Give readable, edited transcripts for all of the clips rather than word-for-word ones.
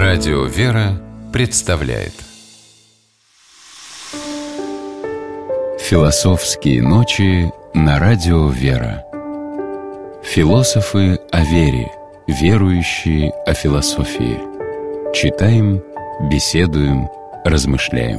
Радио «Вера» представляет Философские ночи на Радио «Вера». Философы о вере, верующие о философии. Читаем, беседуем, размышляем.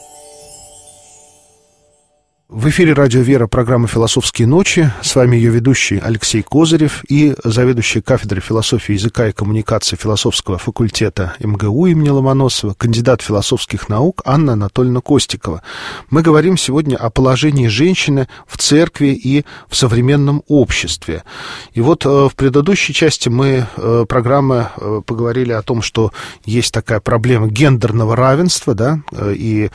В эфире «Радио Вера», программа «Философские ночи». С вами ее ведущий Алексей Козырев и заведующий кафедрой философии языка и коммуникации философского факультета МГУ имени Ломоносова, кандидат философских наук Анна Анатольевна Костикова. Мы говорим сегодня о положении женщины в церкви и в современном обществе. И вот в предыдущей части мы программы поговорили о том, что есть такая проблема гендерного равенства, да, и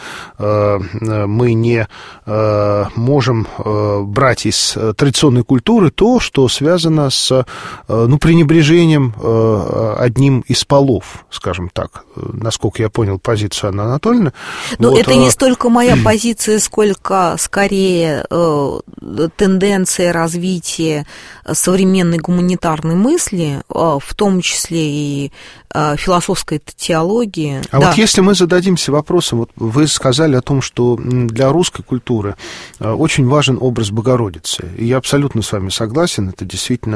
мы не можем брать из традиционной культуры то, что связано с пренебрежением одним из полов, скажем так, насколько я понял позицию Анны Анатольевны. Но вот, это не столько моя позиция, сколько скорее тенденция развития современной гуманитарной мысли, в том числе и философской теологии. А да. Вот если мы зададимся вопросом, вот вы сказали о том, что для русской культуры очень важен образ Богородицы. И я абсолютно с вами согласен. Это действительно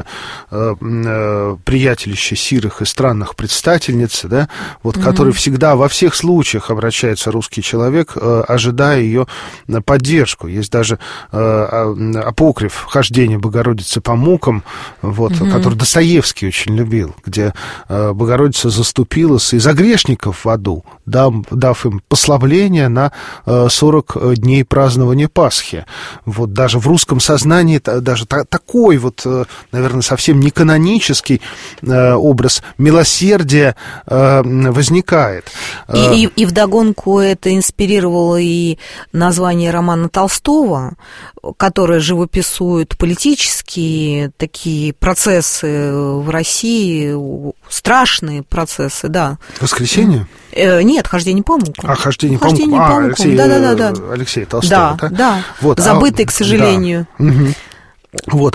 приятелище сирых и странных предстательниц, да, вот, который всегда во всех случаях обращается русский человек, ожидая ее поддержку. Есть даже апокриф «Хождение Богородицы по мукам», вот, который Достоевский очень любил, где Богородица заступилась и за грешников в аду, дав им послабление на 40 дней празднования Пасхи. Вот даже в русском сознании даже такой вот, наверное, совсем не канонический образ милосердия возникает. И вдогонку это инспирировало и название романа Толстого, которое живописует политические такие процессы в России, страшные процессы, да. «Воскресенье»? Нет, «Хождение по мукам». «Хождение по мукам». Алексей Толстой, да? Да. Вот, забытый, к сожалению. Да. Вот,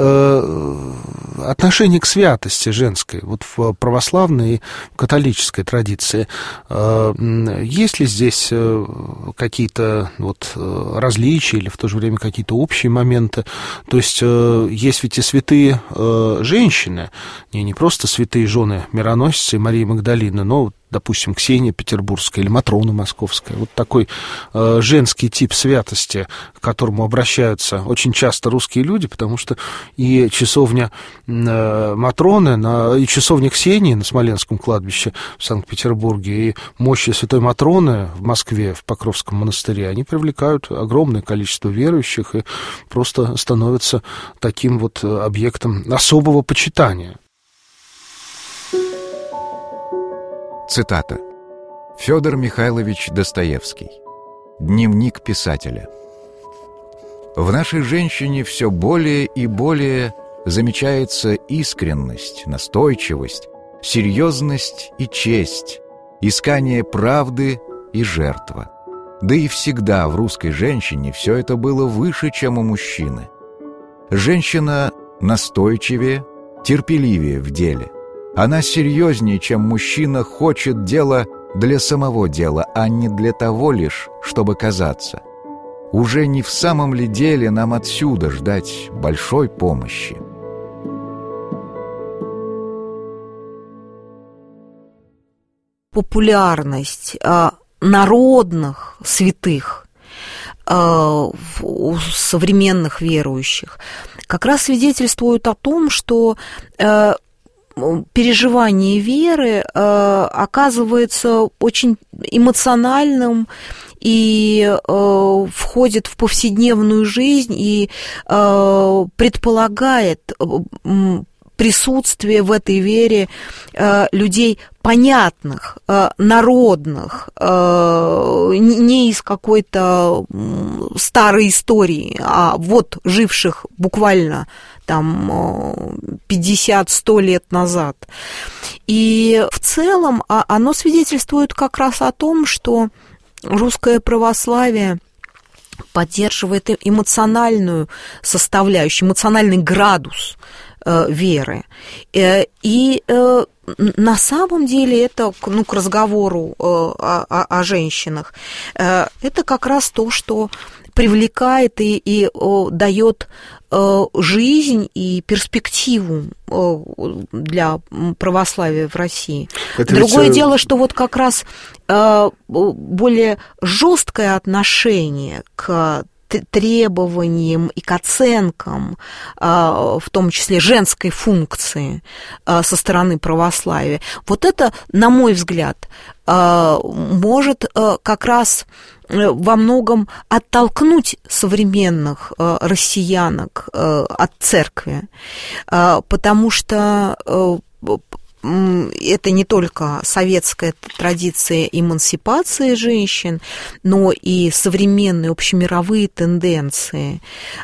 отношение к святости женской, вот в православной и католической традиции, есть ли здесь какие-то вот различия или в то же время какие-то общие моменты? То есть есть ведь и святые женщины, не просто святые жены мироносицы Марии Магдалины, но, допустим, Ксения Петербургская или Матрона Московская. Вот такой женский тип святости, к которому обращаются очень часто русские люди, потому что и часовня Матроны, и часовня Ксении на Смоленском кладбище в Санкт-Петербурге, и мощи Святой Матроны в Москве, в Покровском монастыре, они привлекают огромное количество верующих и просто становятся таким вот объектом особого почитания. Цитата. Фёдор Михайлович Достоевский. Дневник писателя. В нашей женщине все более и более замечается искренность, настойчивость, серьезность и честь, искание правды и жертва. Да и всегда в русской женщине все это было выше, чем у мужчины. Женщина настойчивее, терпеливее в деле. Она серьезнее, чем мужчина, хочет дела для самого дела, а не для того лишь, чтобы казаться. Уже не в самом ли деле нам отсюда ждать большой помощи? Популярность народных святых у современных верующих как раз свидетельствует о том, что переживание веры оказывается очень эмоциональным и входит в повседневную жизнь и предполагает присутствие в этой вере людей понятных, народных, не из какой-то старой истории, а вот живших буквально там 50-100 лет назад. И в целом оно свидетельствует как раз о том, что русское православие поддерживает эмоциональную составляющую, эмоциональный градус веры. И на самом деле это, к разговору о женщинах, это как раз то, что привлекает и дает жизнь и перспективу для православия в России. Это другое дело, что вот как раз более жесткое отношение к требованиям и к оценкам, в том числе женской функции со стороны православия, вот это, на мой взгляд, может как раз во многом оттолкнуть современных россиянок от церкви, потому что это не только советская традиция эмансипации женщин, но и современные общемировые тенденции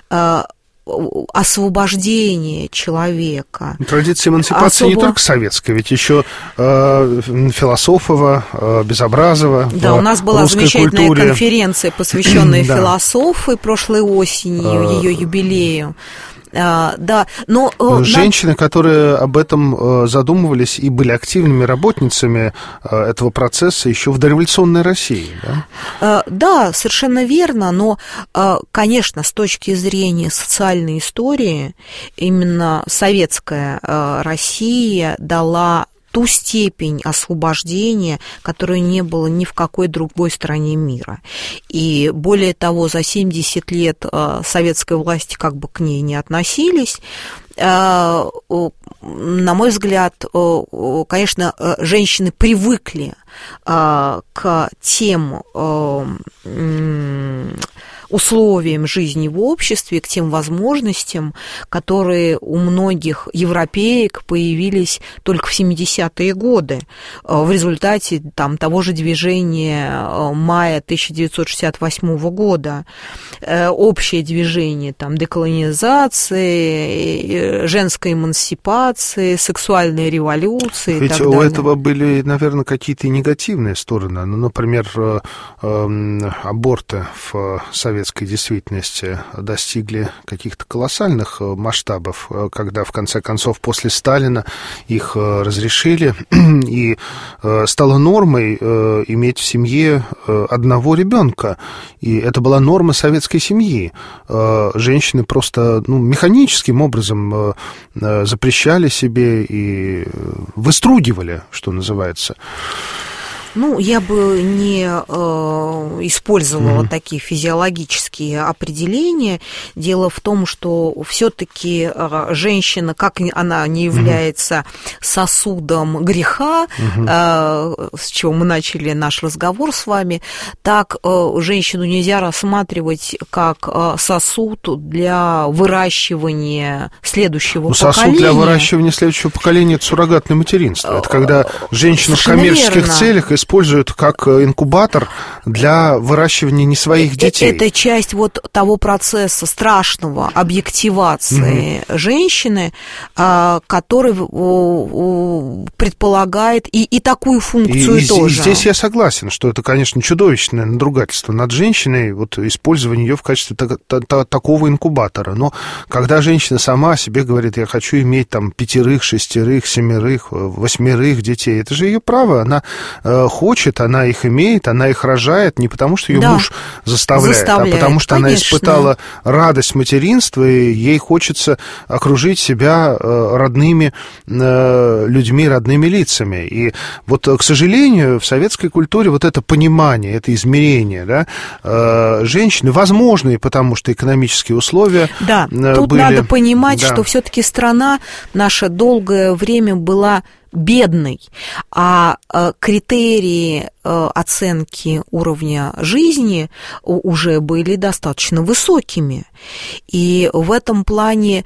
освобождения человека. Традиция эмансипации не только советская, ведь еще Философова, Безобразова. Да, у нас была замечательная конференция, посвященная Философии прошлой осенью, ее юбилею. Да, но женщины, которые об этом задумывались и были активными работницами этого процесса еще в дореволюционной России, да? Да, совершенно верно, но, конечно, с точки зрения социальной истории, именно советская Россия дала ту степень освобождения, которой не было ни в какой другой стране мира. И более того, за 70 лет советской власти как бы к ней не относились. На мой взгляд, конечно, женщины привыкли к тем условиям жизни в обществе, к тем возможностям, которые у многих европеек появились только в 70-е годы в результате того же движения мая 1968 года. Общее движение деколонизации, женской эмансипации, сексуальной революции. Ведь у этого были, наверное, какие-то негативные стороны. Ну, например, аборты в советской действительности достигли каких-то колоссальных масштабов, когда, в конце концов, после Сталина их разрешили, и стало нормой иметь в семье одного ребенка. И это была норма советской семьи. Женщины просто механическим образом запрещали себе и выстругивали, что называется. Я бы не использовала такие физиологические определения. Дело в том, что все-таки женщина, как она не является сосудом греха, с чего мы начали наш разговор с вами, так женщину нельзя рассматривать как сосуд для выращивания следующего поколения. Сосуд для выращивания следующего поколения – это суррогатное материнство. Это когда женщина в коммерческих целях используют как инкубатор для выращивания не своих детей. Это часть того процесса страшного объективации женщины, который предполагает и такую функцию тоже. И здесь я согласен, что это, конечно, чудовищное надругательство над женщиной, использование ее в качестве такого инкубатора. Но когда женщина сама о себе говорит, я хочу иметь 5, 6, 7, 8 детей, это же ее право, она хочет, она их имеет, она их рожает не потому, что ее муж заставляет, а потому что она испытала радость материнства, и ей хочется окружить себя родными людьми, родными лицами. И к сожалению, в советской культуре это понимание, это измерение, женщины, возможно, и потому что экономические условия тут были... надо понимать, что все-таки страна наша долгое время была бедной, а критерии оценки уровня жизни уже были достаточно высокими. И в этом плане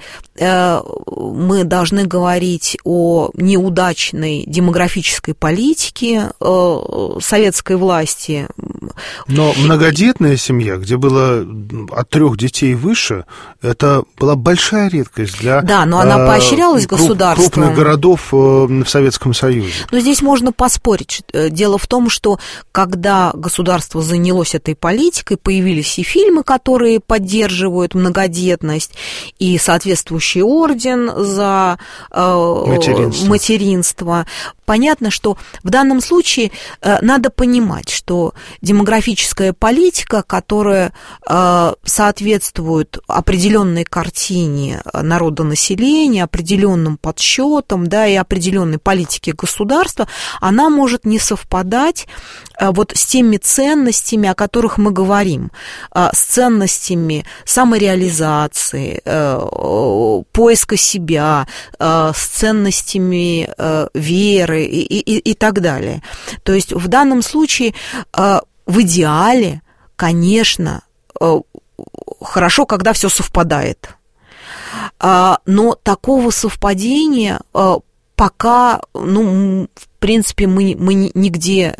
мы должны говорить о неудачной демографической политике советской власти, Но многодетная семья, где было от 3 детей выше, это была большая редкость для да, но она поощрялась государством. Крупных городов в Советском Союзе. Но здесь можно поспорить. Дело в том, что когда государство занялось этой политикой, появились и фильмы, которые поддерживают многодетность, и соответствующий орден за материнство. Понятно, что в данном случае надо понимать, что демографическая политика, которая соответствует определенной картине народонаселения, определенным подсчетам, да, и определенной политике государства, она может не совпадать вот с теми ценностями, о которых мы говорим, с ценностями самореализации, поиска себя, с ценностями веры и так далее. То есть в данном случае в идеале, конечно, хорошо, когда все совпадает. Но такого совпадения пока, в принципе, мы нигде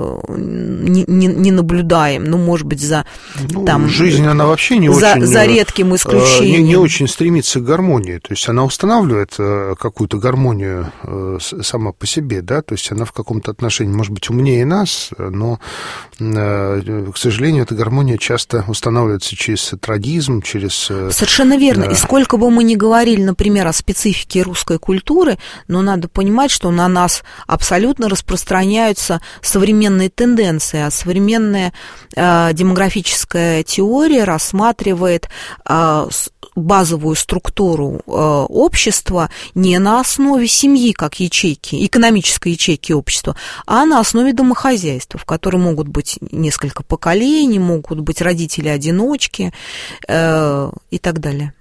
не наблюдаем. Может быть, жизнь, она вообще не очень... За редким исключением. Не очень стремится к гармонии. То есть она устанавливает какую-то гармонию сама по себе, да, то есть она в каком-то отношении, может быть, умнее нас, но, к сожалению, эта гармония часто устанавливается через трагизм, через... Совершенно верно. И сколько бы мы ни говорили, например, о специфике русской культуры, но надо понимать, что на нас абсолютно распространяются современные тенденции, а современная демографическая теория рассматривает базовую структуру общества не на основе семьи как ячейки, экономической ячейки общества, а на основе домохозяйства, в котором могут быть несколько поколений, могут быть родители-одиночки и так далее.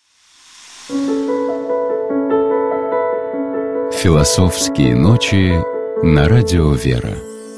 Философские ночи на радио «Вера».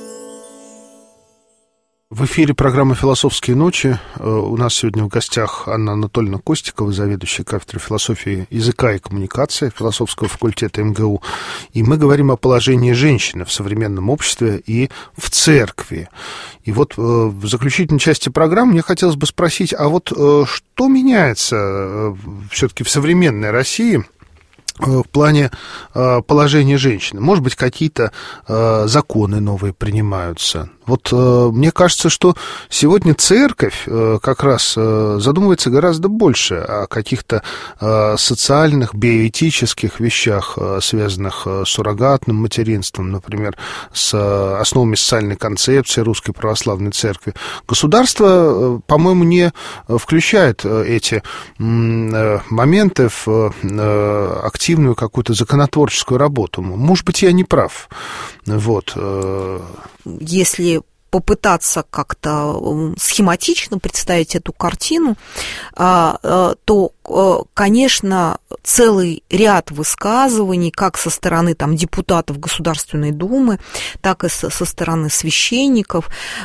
В эфире программы «Философские ночи». У нас сегодня в гостях Анна Анатольевна Костикова, заведующая кафедрой философии языка и коммуникации философского факультета МГУ. И мы говорим о положении женщины в современном обществе и в церкви. И вот в заключительной части программы мне хотелось бы спросить, а вот что меняется все-таки в современной России в плане положения женщины? Может быть, какие-то законы новые принимаются? Вот мне кажется, что сегодня церковь как раз задумывается гораздо больше о каких-то социальных, биоэтических вещах, связанных с суррогатным материнством, например, с основами социальной концепции Русской Православной Церкви. Государство, по-моему, не включает эти моменты в активную какую-то законотворческую работу. Может быть, я не прав. Вот. Если попытаться как-то схематично представить эту картину, то, конечно, целый ряд высказываний, как со стороны депутатов Государственной Думы, так и со стороны священников,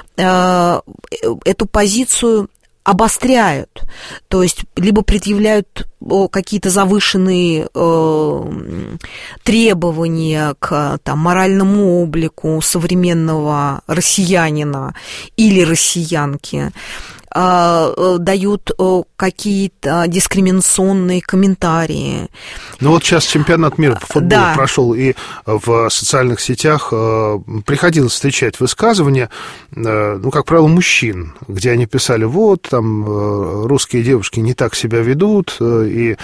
эту позицию обостряют, то есть либо предъявляют какие-то завышенные требования к моральному облику современного россиянина или россиянки, дают какие-то дискриминационные комментарии. Ну вот сейчас чемпионат мира по футболу прошел, и в социальных сетях приходилось встречать высказывания, как правило, мужчин, где они писали, вот, русские девушки не так себя ведут, и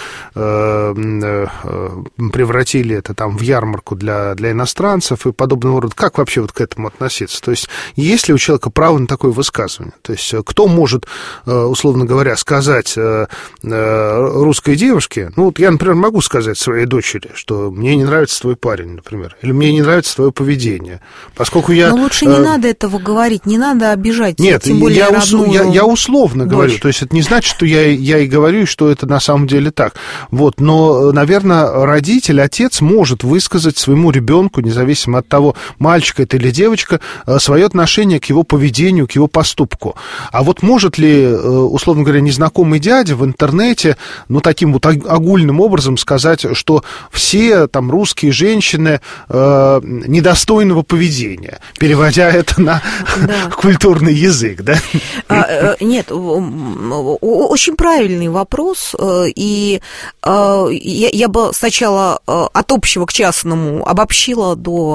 превратили это в ярмарку для иностранцев и подобного рода. Как вообще к этому относиться? То есть есть ли у человека право на такое высказывание? То есть кто может, условно говоря, сказать русской девушке, я, например, могу сказать своей дочери, что мне не нравится твой парень, например, или мне не нравится твое поведение, поскольку я... Но лучше не надо этого говорить, не надо обижать. Нет, тем более я условно говорю, то есть это не значит, что я и говорю, что это на самом деле так. Вот, но, наверное, родитель, отец может высказать своему ребенку, независимо от того, мальчик это или девочка, свое отношение к его поведению, к его поступку. А вот может может ли, условно говоря, незнакомый дядя в интернете, таким вот огульным образом сказать, что все там русские женщины недостойного поведения, переводя это на культурный язык, да? Нет, очень правильный вопрос, и я бы сначала от общего к частному обобщила до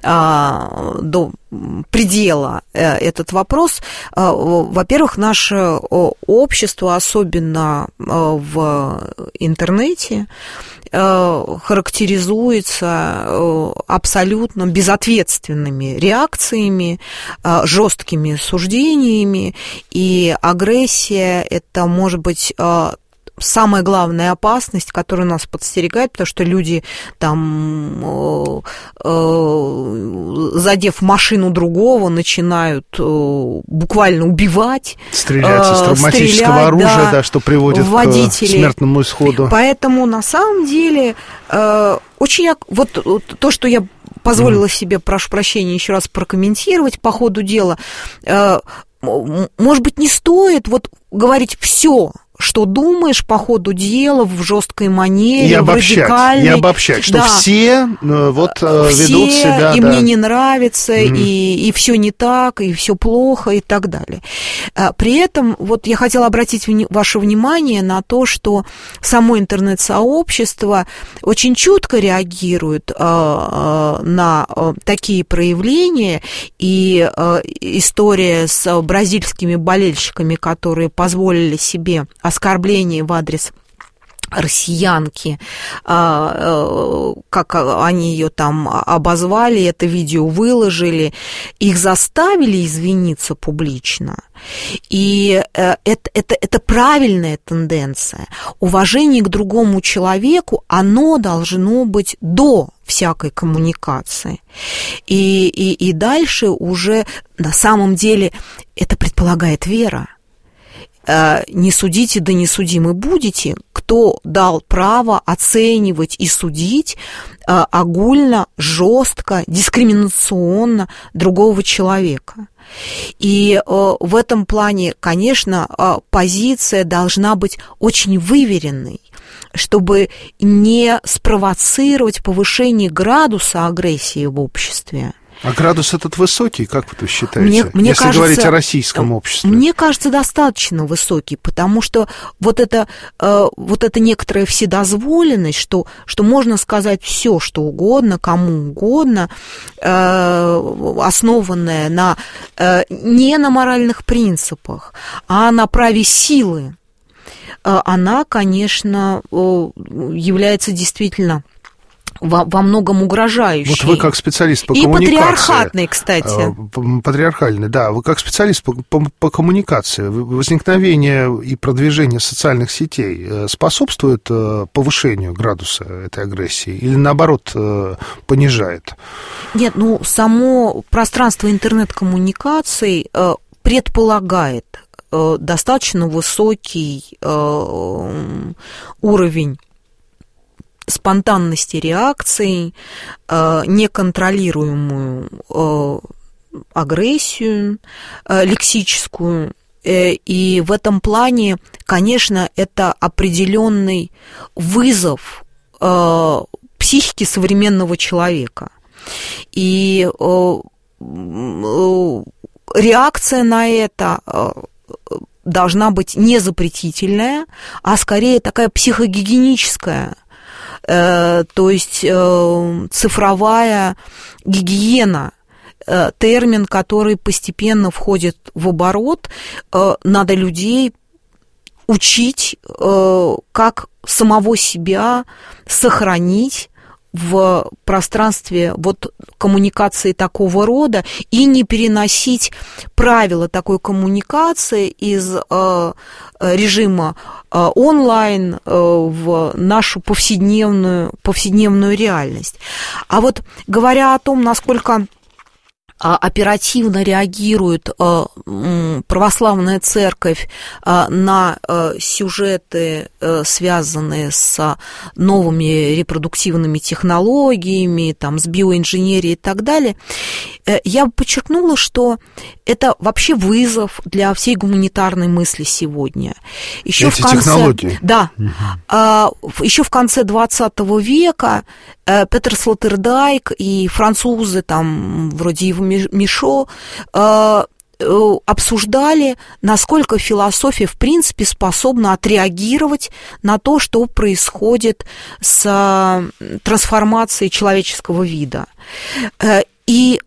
предела этот вопрос. Во-первых, наше общество, особенно в интернете, характеризуется абсолютно безответственными реакциями, жесткими суждениями, и агрессия – это, может быть, самая главная опасность, которая нас подстерегает, потому что люди, там, задев машину другого, начинают буквально убивать. Стрелять из травматического оружия, да, что приводит к смертному исходу. Поэтому, на самом деле, очень... Вот то, что я позволила себе, прошу прощения, еще раз прокомментировать по ходу дела, может быть, не стоит говорить все, что думаешь по ходу дела в жесткой манере, в радикальной. И обобщать, что все ведут себя... и мне не нравится, и все не так, и все плохо, и так далее. При этом я хотела обратить ваше внимание на то, что само интернет-сообщество очень чутко реагирует на такие проявления, и история с бразильскими болельщиками, которые позволили себе оскорбление в адрес россиянки, как они ее там обозвали, это видео выложили, их заставили извиниться публично. И это правильная тенденция. Уважение к другому человеку, оно должно быть до всякой коммуникации. И дальше уже на самом деле это предполагает вера. Не судите, да не судимы будете. Кто дал право оценивать и судить огульно, жестко, дискриминационно другого человека? И в этом плане, конечно, позиция должна быть очень выверенной, чтобы не спровоцировать повышение градуса агрессии в обществе. А градус этот высокий, как вы считаете, мне если кажется, говорить о российском обществе? Мне кажется, достаточно высокий, потому что вот это некоторая вседозволенность, что можно сказать все, что угодно, кому угодно, основанное не на моральных принципах, а на праве силы, она, конечно, является действительно во многом угрожающий. Вот вы как специалист по коммуникации... И патриархатный, кстати. Патриархальный, да. Вы как специалист по коммуникации, возникновение и продвижение социальных сетей способствует повышению градуса этой агрессии или, наоборот, понижает? Нет, само пространство интернет-коммуникаций предполагает достаточно высокий уровень спонтанности реакций, неконтролируемую агрессию лексическую. И в этом плане, конечно, это определенный вызов психике современного человека. И реакция на это должна быть не запретительная, а скорее такая психогигиеническая. То есть цифровая гигиена, термин, который постепенно входит в оборот. Надо людей учить, как самого себя сохранить в пространстве коммуникации такого рода и не переносить правила такой коммуникации из режима онлайн в нашу повседневную реальность. А говоря о том, насколько оперативно реагирует православная церковь на сюжеты, связанные с новыми репродуктивными технологиями, там, с биоинженерией и так далее, я бы подчеркнула, что это вообще вызов для всей гуманитарной мысли сегодня. Еще эти технологии. Да. Еще в конце 20 века Петер Слотerdijk и французы, там, вроде Ива Мишо, обсуждали, насколько философия, в принципе, способна отреагировать на то, что происходит с трансформацией человеческого вида. И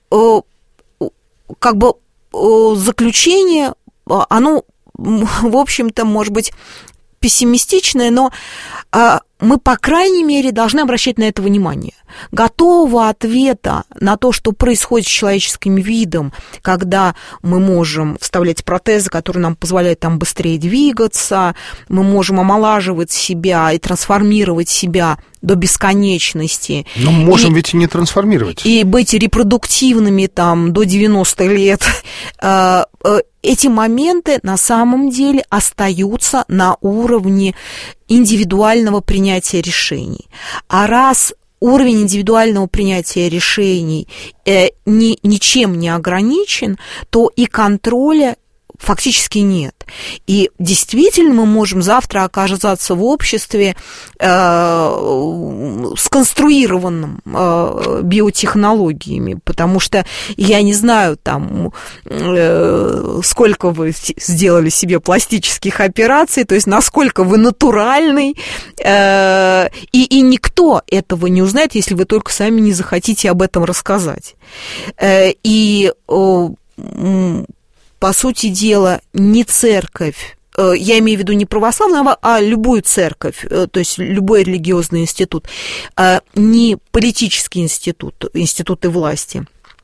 как бы заключение, оно, в общем-то, может быть пессимистичное, но мы, по крайней мере, должны обращать на это внимание. Готового ответа на то, что происходит с человеческим видом, когда мы можем вставлять протезы, которые нам позволяют там быстрее двигаться, мы можем омолаживать себя и трансформировать себя до бесконечности. Но можем ведь и не трансформировать. И быть репродуктивными там до 90 лет. Эти моменты на самом деле остаются на уровне индивидуального принятия решений. А раз уровень индивидуального принятия решений ничем не ограничен, то и контроля фактически нет. И действительно мы можем завтра оказаться в обществе сконструированном биотехнологиями, потому что я не знаю, там, сколько вы сделали себе пластических операций, то есть насколько вы натуральный, и никто этого не узнает, если вы только сами не захотите об этом рассказать. И по сути дела, не церковь, я имею в виду не православную, а любую церковь, то есть любой религиозный институт, не политический институт, институты власти,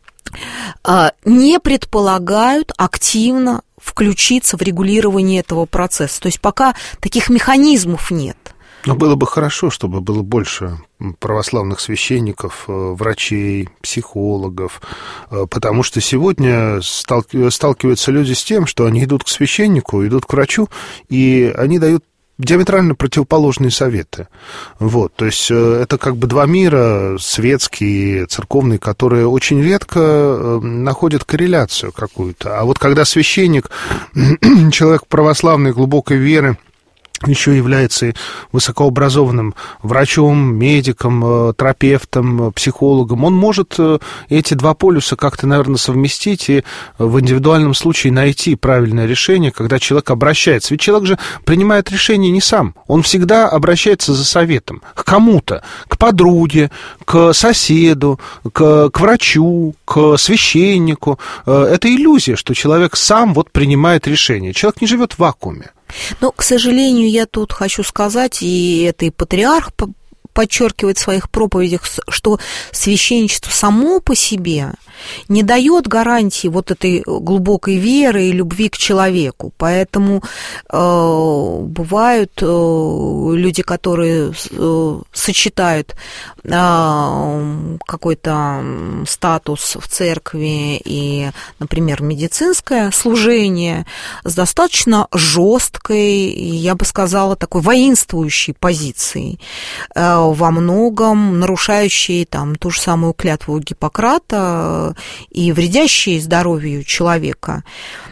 не предполагают активно включиться в регулирование этого процесса. То есть пока таких механизмов нет. Но было бы хорошо, чтобы было больше православных священников, врачей, психологов, потому что сегодня сталкиваются люди с тем, что они идут к священнику, идут к врачу, и они дают диаметрально противоположные советы. Вот, то есть это как бы два мира, светский и церковный, которые очень редко находят корреляцию какую-то. А вот когда священник, человек православной глубокой веры, еще является высокообразованным врачом, медиком, терапевтом, психологом, он может эти два полюса как-то, наверное, совместить и в индивидуальном случае найти правильное решение, когда человек обращается. Ведь человек же принимает решение не сам, он всегда обращается за советом к кому-то, к подруге, к соседу, к врачу, к священнику. Это иллюзия, что человек сам вот принимает решение. Человек не живет в вакууме. Но, к сожалению, я тут хочу сказать, и это и патриарх подчеркивает в своих проповедях, что священничество само по себе не дает гарантии вот этой глубокой веры и любви к человеку. Поэтому бывают люди, которые сочетают какой-то статус в церкви и, например, медицинское служение с достаточно жесткой, я бы сказала, такой воинствующей позицией, во многом нарушающей там ту же самую клятву Гиппократа и вредящие здоровью человека.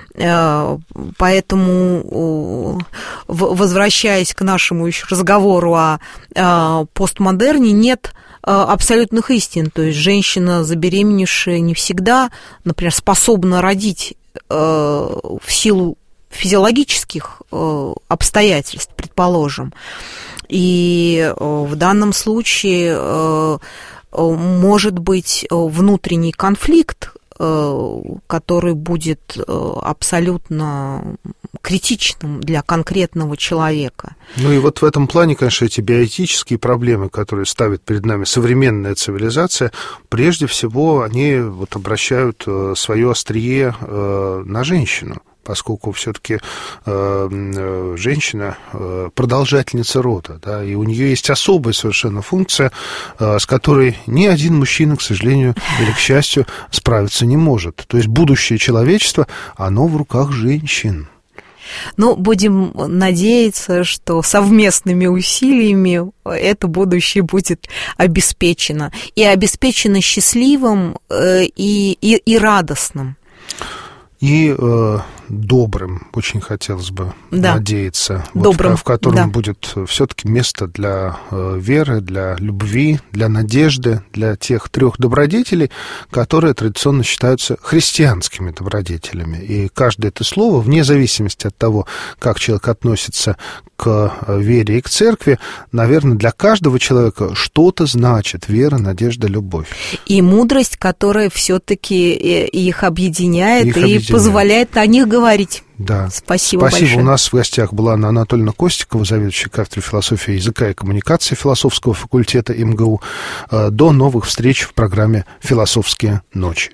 Поэтому, возвращаясь к нашему еще разговору о постмодерне, нет абсолютных истин. То есть женщина, забеременевшая, не всегда, например, способна родить в силу физиологических обстоятельств, предположим. И в данном случае может быть внутренний конфликт, который будет абсолютно критичным для конкретного человека. Ну и вот в этом плане, конечно, эти биоэтические проблемы, которые ставит перед нами современная цивилизация, прежде всего они вот обращают свое острие на женщину. поскольку все-таки женщина продолжательница рода, да, и у нее есть особая совершенно функция, с которой ни один мужчина, к сожалению или к счастью, справиться не может. То есть будущее человечества, оно в руках женщин. Ну, будем надеяться, что совместными усилиями это будущее будет обеспечено. И обеспечено счастливым и радостным. И добрым, очень хотелось бы надеяться, добрым, в котором будет все-таки место для веры, для любви, для надежды, для тех 3 добродетелей, которые традиционно считаются христианскими добродетелями. И каждое это слово, вне зависимости от того, как человек относится к вере и к церкви, наверное, для каждого человека что-то значит: вера, надежда, любовь. И мудрость, которая все-таки их объединяет и позволяет о них говорить. Да. Спасибо большое. У нас в гостях была Анна Анатольевна Костикова, заведующая кафедрой философии языка и коммуникации философского факультета МГУ. До новых встреч в программе «Философские ночи».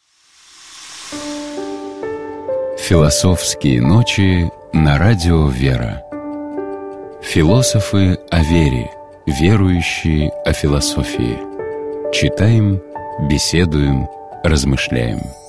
«Философские ночи» на радио «Вера». Философы о вере, верующие о философии. Читаем, беседуем, размышляем.